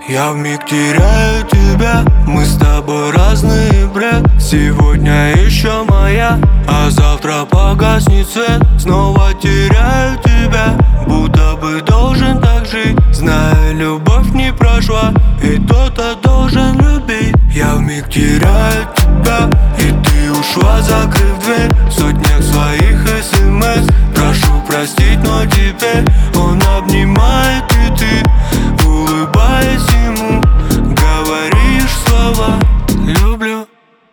Я вмиг теряю тебя, мы с тобой разный бред. Сегодня еще моя, а завтра погаснет свет. Снова теряю тебя, будто бы должен так жить. Зная, любовь не прошла, и кто-то должен любить. Я вмиг теряю тебя, и ты ушла, закрыв дверь. В сотнях своих смс прошу простить, но теперь он обнимает, и ты, улыбаясь ему, говоришь слова «люблю».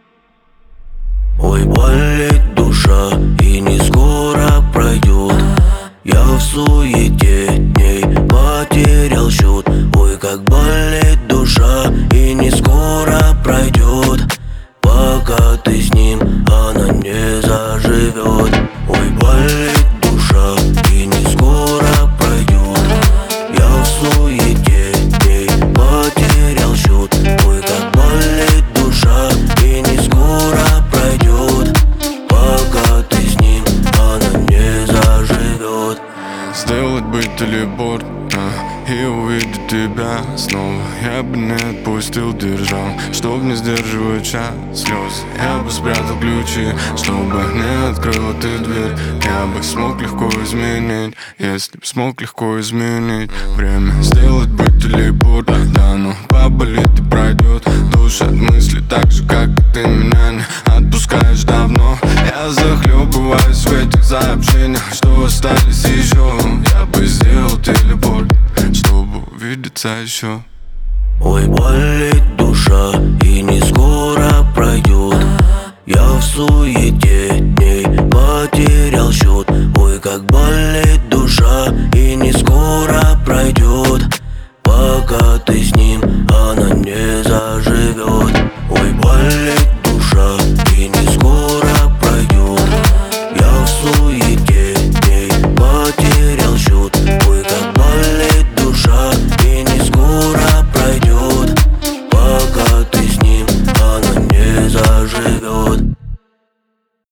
Ой, болит душа, и не скоро пройдет. Я в суете дней потерял счет. Ой, как болит душа, и не скоро пройдет. Пока ты с ним, она не заживет. Ой, болит душа, и не скоро пройдет. Я в суете дней потерял счет. Ой, как болит душа, и не скоро пройдет. Пока ты с ним, она не заживет. Сделать бы телепорт, и увидеть тебя снова. Я бы не отпустил, держал, чтоб не сдерживать час слез. Я бы спрятал ключи, чтобы не открыла ты дверь. Я бы смог легко изменить, если б смог легко изменить время. Сделать бы телепорт, да, но поболит и пройдет. Душа от мысли так же, как и ты меня не отпускаешь давно. Я захлебываюсь в этих сообщениях, что остались еще. Я бы сделал телепорт, чтобы увидеться еще. Ой, болит душа, и не скоро пройдет. Я в суете дней потерял счет. Ой, как болит душа, и не скоро пройдет. Пока ты с ним, она не заживет. Ой, болит душа, и не скоро